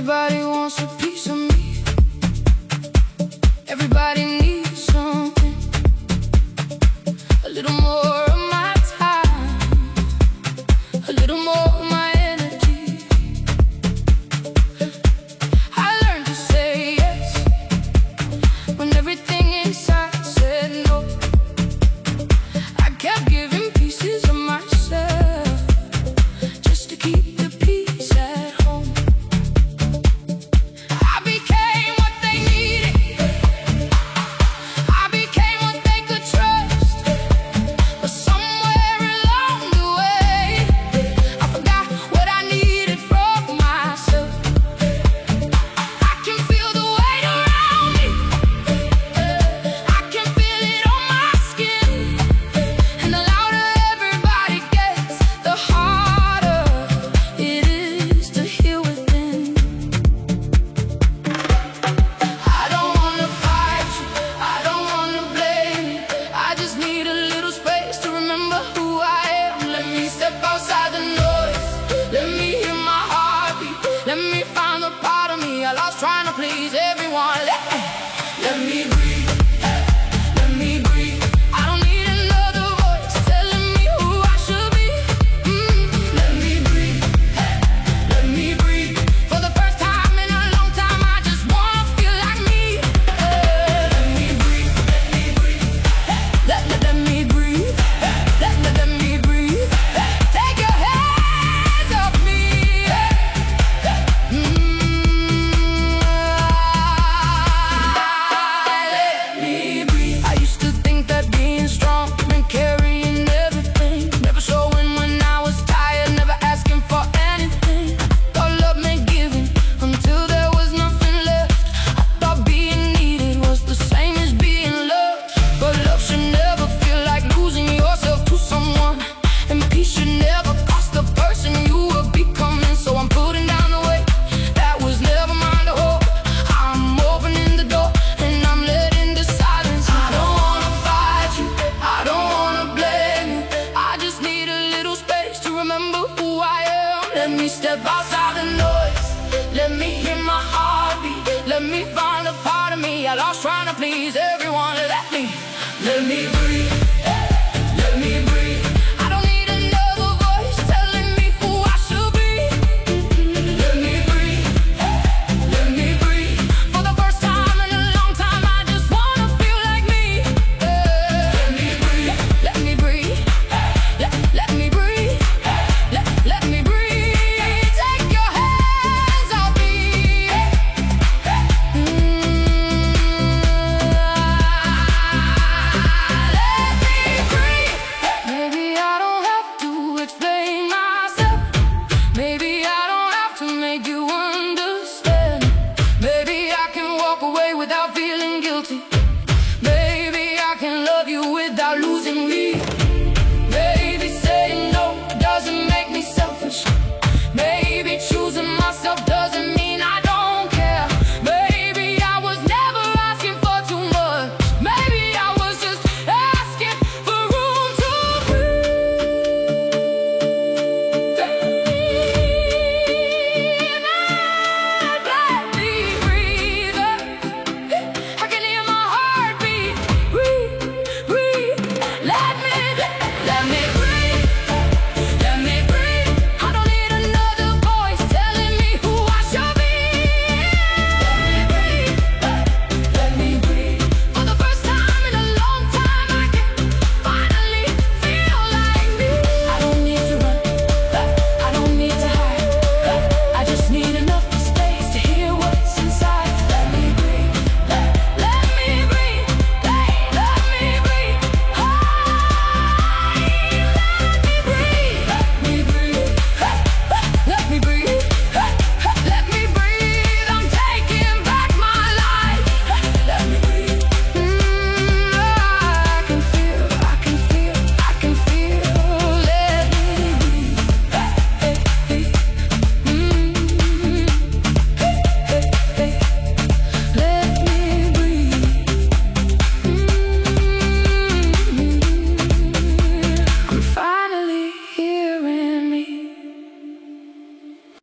Everybody wants a piece of me. Everybody needs something. A little more of my time, a little more of my energy. I learned to say yes when everything inside said no. I kept giving pieces of myself just to keep the peace at home. I became what they needed. I became what they could trust. But somewhere along the way, I forgot what I needed from myself. I can feel the weight around me. I can feel it on my skin. And the louder everybody gets, the harder it is to heal within. I don't wanna fight you, I don't wanna blame you. I just need a little space to remember who I am. Let me step outside the noise, let me hear my heartbeat. Let me find the part of me I lost trying to please everyone. Let me breathe, let me breathe. I don't need another voice telling me who I should be. Let me breathe, let me breathe. For the first time in a long time, I just wanna feel like me. Let me breathe, let me breathe. Let me breathe, let me breathe. Take your hands off me. Let me breathe. I used to think that being strong meant carrying everything, never showing when I was tired, never asking for anything. Thought love meant giving until there was nothing left. I thought being needed was the same as being loved. But love should never feel like losing yourself to someone, and peace should never cost the person you were becoming. So I'm putting down the weight that was never mine to hold. I'm opening the door and I'm letting the silence in. I don't wanna fight you, I don't wanna blame you. I just need a little space to remember who I am. Let me step outside the noise, let me hear my heartbeat. Let me find a part of me I lost trying to please everyone. Let me breathe, let me breathe. I don't need another voice telling me who I should be. Let me breathe, let me breathe. For the first time in a long time, I just wanna feel like me. Let me breathe, let me breathe. Let me breathe, let me breathe. Take your hands off me. Let me breathe. Maybe I don't have to explain myself. Maybe I don't have to make you understand. Maybe I can walk away without